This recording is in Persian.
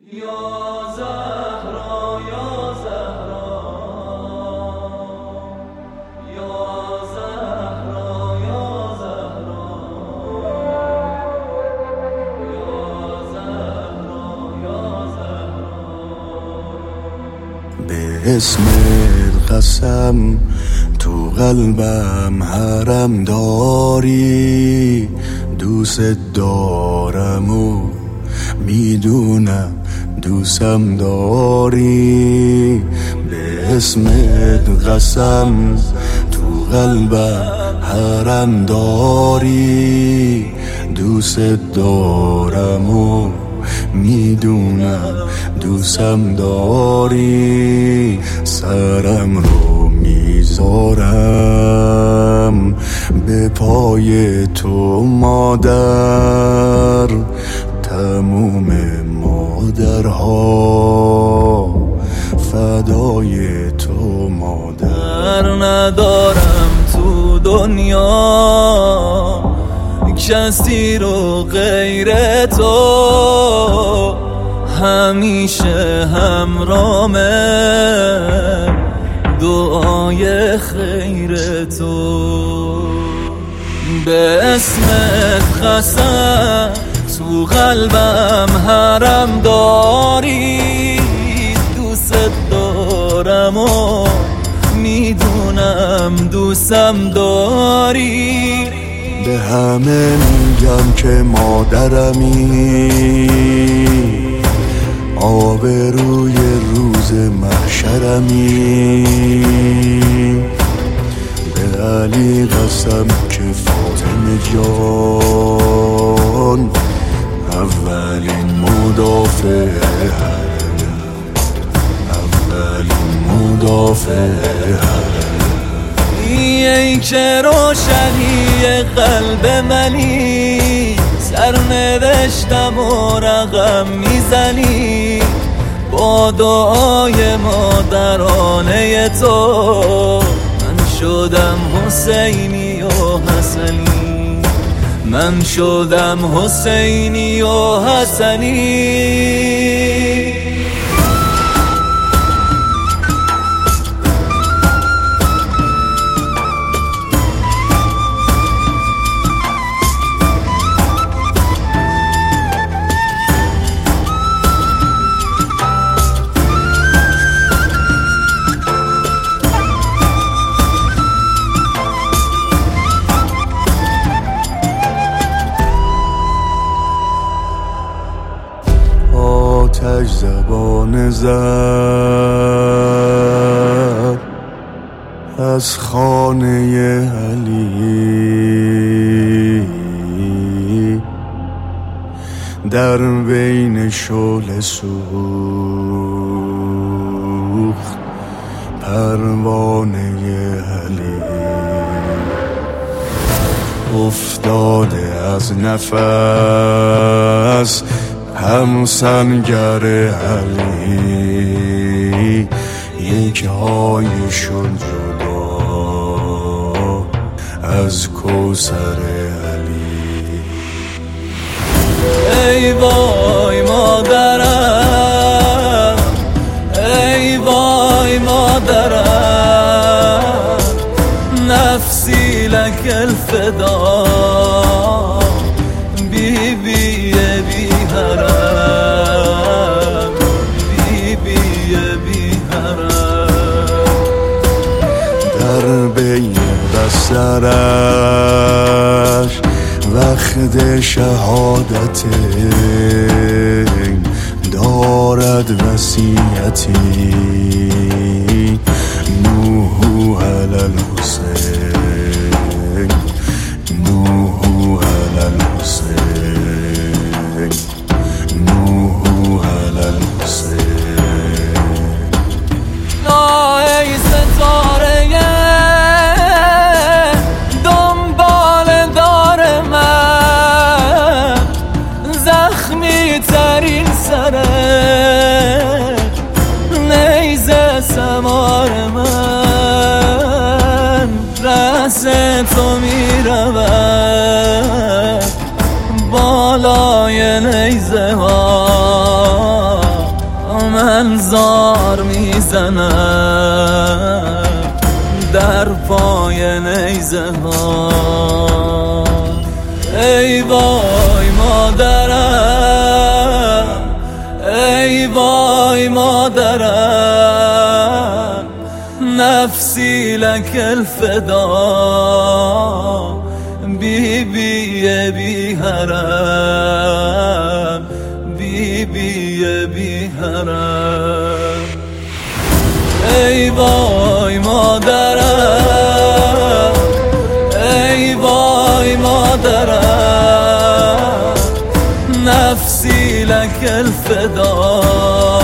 یا زهرا یا زهرا یا زهرا یا زهرا یا زهرا یا زهرا به اسم قسم تو قلبم حرم داری، دوست دارم و میدونم دوستم داری. به اسم قسم تو قلبم حرم داری، دوست دارم و میدونم دوستم داری. سرم رو میذارم به پای تو مادر، تموم مادرها فدای تو مادر. ندارم تو دنیا کسی رو غیر تو، همیشه همرامه دعای خیر تو. به اسمت قسم تو قلبم حرم داری، دوست دارم و میدونم دوستم داری. به همه میگم که مادرمی، آبروی روز محشرمی. به علی قسم که فاطمه جان اولین مدافع حرم، اولین مدافع حرم. ای که روشنی قلب منی، سرنوشتم و رقم میزنی با دعای مادرانه تو. من شدم حسینی و حسنی، من شدم حسینی و حسنی. آتش زبان زد از خانه علی، در بین شعله سوخت پروانه علی. افتاده از نفس هم سنگر علی، یک های شد جدا از کوثر علی. ای وای مادرم، ای وای مادرم، نفسی لک الفدا، بی بی بی حرم، بی بی بی حرم. در بین بسترش وقت شهادت دارد وصیتی، نوح علی الحسین، نوح علی الحسین، نوح علی الحسین. ای ستاره دنبال دار من، زخمی ترین سرت نیزه سمار من، رأس تو میرود بالای نیزه ها. من زار میزنم در پای نیزه ها. ای وای مادرم، ای وای مادرم، نفسی لک الفدا، بی بی بی حرم، بی بی بی حرم. ای وای مادرم، ای وای مادرم، نفسی لک الفدا،